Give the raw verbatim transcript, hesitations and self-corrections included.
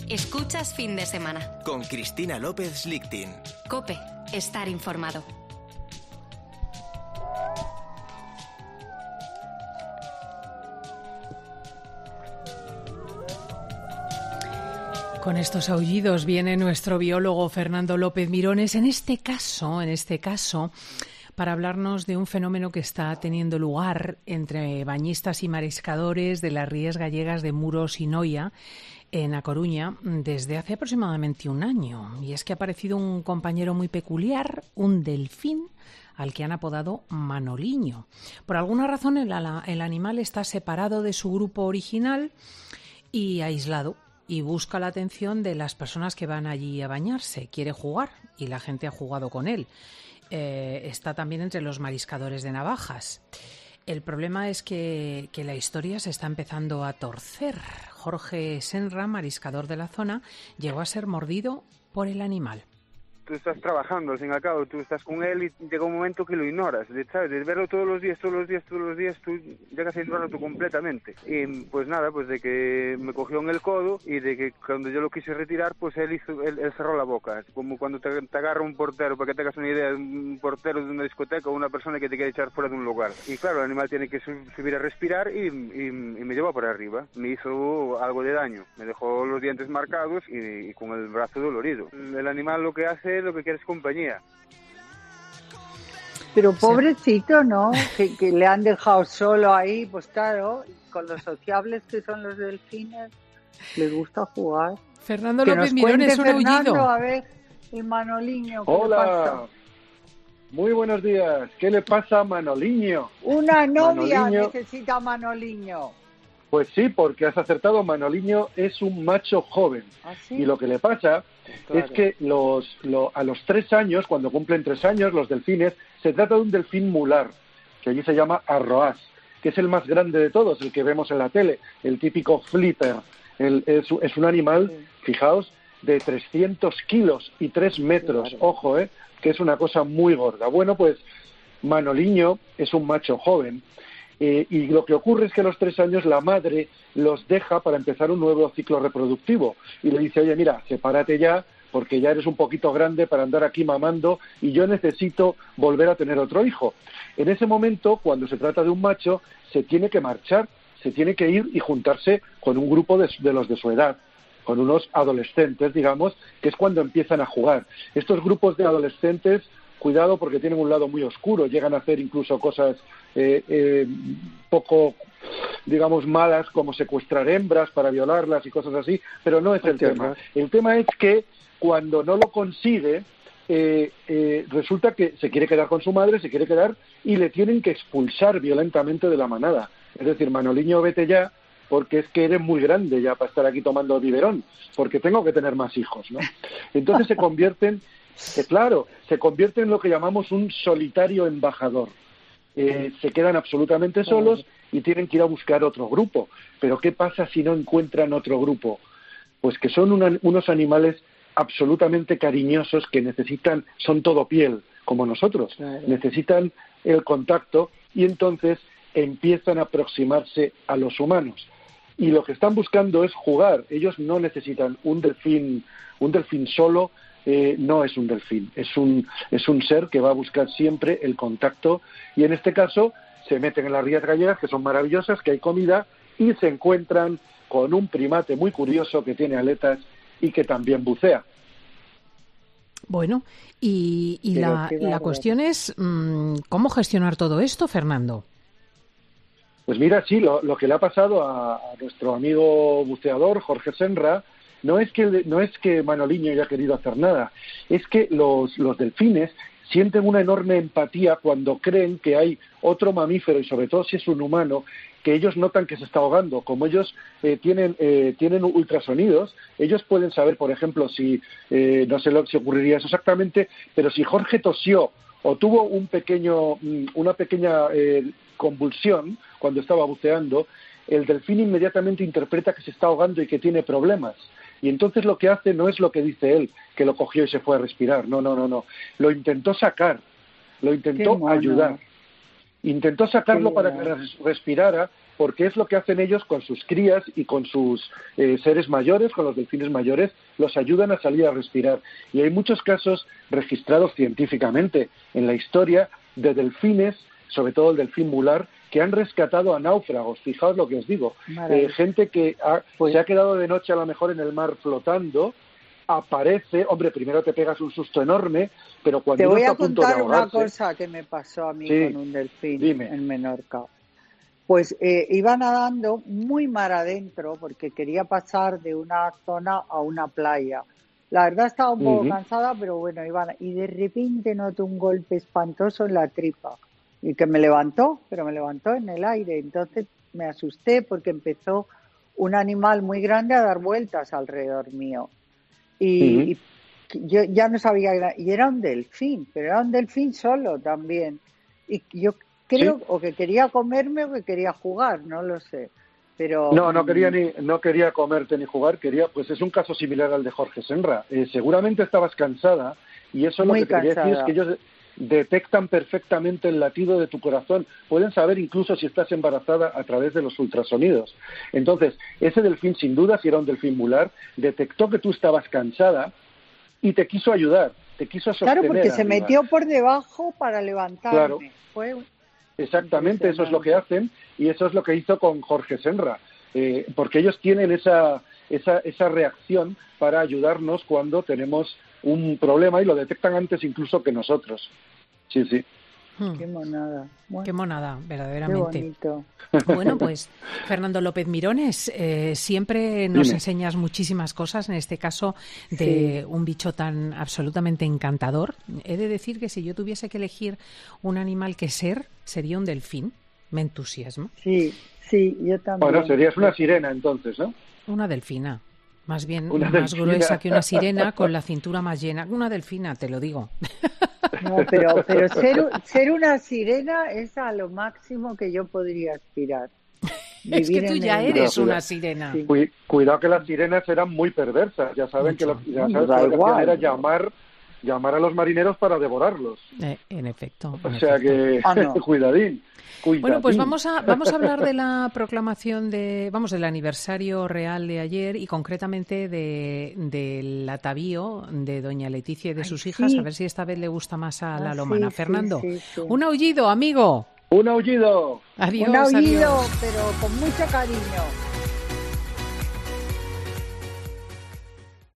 Escuchas Fin de Semana. Con Cristina López Lichtin. COPE. Estar informado. Con estos aullidos viene nuestro biólogo Fernando López Mirones, en este caso, en este caso, para hablarnos de un fenómeno que está teniendo lugar entre bañistas y mariscadores de las rías gallegas de Muros y Noia, en A Coruña, desde hace aproximadamente un año. Y es que ha aparecido un compañero muy peculiar, un delfín, al que han apodado Manoliño. Por alguna razón el, el animal está separado de su grupo original y aislado, y busca la atención de las personas que van allí a bañarse. Quiere jugar y la gente ha jugado con él. Eh, está también entre los mariscadores de navajas. El problema es que, que la historia se está empezando a torcer. Jorge Senra, mariscador de la zona, llegó a ser mordido por el animal. Tú estás trabajando, al fin y al cabo, tú estás con él y llega un momento que lo ignoras, ¿sabes? De verlo todos los días, todos los días, todos los días, tú llegas a ignorarlo tú completamente. Y pues nada, pues de que me cogió en el codo y de que cuando yo lo quise retirar, pues él hizo, él, él cerró la boca. Como cuando te, te agarra un portero, para que tengas una idea, un portero de una discoteca o una persona que te quiere echar fuera de un lugar. Y claro, el animal tiene que subir a respirar y, y, y me llevó por arriba. Me hizo algo de daño, me dejó los dientes marcados y, y con el brazo dolorido. El animal lo que hace lo que quiere es compañía. Pero pobrecito, ¿no? Que, que le han dejado solo ahí, pues claro, con los sociables que son los delfines, les gusta jugar. Fernando que López Mirón es un Fernando, aullido. A ver, el Manoliño, ¿qué Hola. le pasa? Muy buenos días. ¿Qué le pasa a Manoliño? Una novia Manoliño. necesita Manoliño. Pues sí, porque has acertado. Manoliño es un macho joven. ¿Ah, sí? Y lo que le pasa Claro. es que los, lo, a los tres años, cuando cumplen tres años, los delfines, se trata de un delfín mular, que allí se llama arroaz, que es el más grande de todos, el que vemos en la tele, el típico flipper. El, es, es un animal, sí. Fijaos, de trescientos kilos y tres metros. Claro. Ojo, eh, que es una cosa muy gorda. Bueno, pues Manoliño es un macho joven. Eh, y lo que ocurre es que a los tres años la madre los deja para empezar un nuevo ciclo reproductivo y le dice, oye, mira, sepárate ya porque ya eres un poquito grande para andar aquí mamando y yo necesito volver a tener otro hijo. En ese momento, cuando se trata de un macho, se tiene que marchar, se tiene que ir y juntarse con un grupo de, de los de su edad, con unos adolescentes, digamos, que es cuando empiezan a jugar. Estos grupos de adolescentes, cuidado porque tienen un lado muy oscuro, llegan a hacer incluso cosas eh, eh, poco, digamos, malas, como secuestrar hembras para violarlas y cosas así, pero no es el tema. El tema es que cuando no lo consigue, eh, eh, resulta que se quiere quedar con su madre, se quiere quedar y le tienen que expulsar violentamente de la manada. Es decir, Manoliño, vete ya, porque es que eres muy grande ya para estar aquí tomando biberón, porque tengo que tener más hijos, ¿no? Entonces se convierten, que claro, se convierte en lo que llamamos un solitario embajador. Eh, se quedan absolutamente solos y tienen que ir a buscar otro grupo. Pero ¿qué pasa si no encuentran otro grupo? Pues que son una, unos animales absolutamente cariñosos que necesitan, son todo piel, como nosotros, claro. Necesitan el contacto y entonces empiezan a aproximarse a los humanos. Y lo que están buscando es jugar. Ellos no necesitan un delfín, un delfín solo. Eh, no es un delfín, es un, es un ser que va a buscar siempre el contacto y en este caso se meten en las rías gallegas, que son maravillosas, que hay comida y se encuentran con un primate muy curioso que tiene aletas y que también bucea. Bueno, y, y la, la cuestión es mmm, ¿cómo gestionar todo esto, Fernando? Pues mira, sí, lo, lo que le ha pasado a, a nuestro amigo buceador Jorge Senra no es que no es que Manoliño haya querido hacer nada, es que los, los delfines sienten una enorme empatía cuando creen que hay otro mamífero, y sobre todo si es un humano, que ellos notan que se está ahogando. Como ellos eh, tienen eh, tienen ultrasonidos, ellos pueden saber, por ejemplo, si, eh, no sé lo que se ocurriría eso exactamente, pero si Jorge tosió o tuvo un pequeño una pequeña eh, convulsión cuando estaba buceando, el delfín inmediatamente interpreta que se está ahogando y que tiene problemas. Y entonces lo que hace no es lo que dice él, que lo cogió y se fue a respirar. No, no, no, no. Lo intentó sacar, lo intentó ayudar. Intentó sacarlo para que respirara porque es lo que hacen ellos con sus crías y con sus eh, seres mayores, con los delfines mayores, los ayudan a salir a respirar. Y hay muchos casos registrados científicamente en la historia de delfines, sobre todo el delfín mular, que han rescatado a náufragos. Fijaos lo que os digo, eh, gente que ha, pues, se ha quedado de noche a lo mejor en el mar flotando, aparece, hombre, primero te pegas un susto enorme, pero cuando te voy uno a está a punto de contar una ahogarse, cosa que me pasó a mí sí, con un delfín dime. en Menorca. Pues eh, iba nadando muy mar adentro porque quería pasar de una zona a una playa. La verdad estaba un poco uh-huh. cansada, pero bueno, iba, y de repente noté un golpe espantoso en la tripa y que me levantó, pero me levantó en el aire. Entonces me asusté porque empezó un animal muy grande a dar vueltas alrededor mío. Y, uh-huh. y yo ya no sabía, y era un delfín, pero era un delfín solo también. Y yo creo, ¿sí? o que quería comerme o que quería jugar, no lo sé. Pero no, no quería ni no quería comerte ni jugar, quería, pues es un caso similar al de Jorge Senra. Eh, seguramente estabas cansada y eso es lo que te quería decir, es que ellos detectan perfectamente el latido de tu corazón, pueden saber incluso si estás embarazada a través de los ultrasonidos. Entonces, ese delfín, sin duda, si era un delfín mular, detectó que tú estabas cansada y te quiso ayudar, te quiso sostener. Claro, porque se arriba. metió por debajo para levantarme. Claro. Fue exactamente, eso es lo que hacen y eso es lo que hizo con Jorge Senra, eh, porque ellos tienen esa, esa, esa reacción para ayudarnos cuando tenemos un problema y lo detectan antes incluso que nosotros. Sí, sí. Hmm. Qué monada. Bueno, qué monada, verdaderamente. Qué bonito. Bueno, pues Fernando López Mirones, eh, siempre nos Dime. enseñas muchísimas cosas, en este caso de sí. un bicho tan absolutamente encantador. He de decir que si yo tuviese que elegir un animal que ser, sería un delfín. Me entusiasma. Sí, sí, yo también. Bueno, serías una sirena entonces, ¿no? Una delfina. Más bien, una más delfina. gruesa que una sirena, con la cintura más llena. Una delfina, te lo digo. No, pero, pero ser, ser una sirena es a lo máximo que yo podría aspirar. Es que tú ya el... eres no, una sirena. Sí. Cuidado que las sirenas eran muy perversas. Ya saben Mucho. que, lo, ya sabes, no, que lo que hacían era llamar, llamar a los marineros para devorarlos. Eh, en efecto. En o sea efecto. que, ah, no. cuidadín. Cuidadín. Bueno, pues vamos a vamos a hablar de la proclamación de, vamos, del aniversario real de ayer y concretamente de del atavío de doña Leticia y de sus Ay, hijas, sí. a ver si esta vez le gusta más a la ah, lomana. Sí, Fernando, sí, sí, sí. un aullido, amigo. Un aullido. Adiós. Un aullido, adiós. pero con mucho cariño.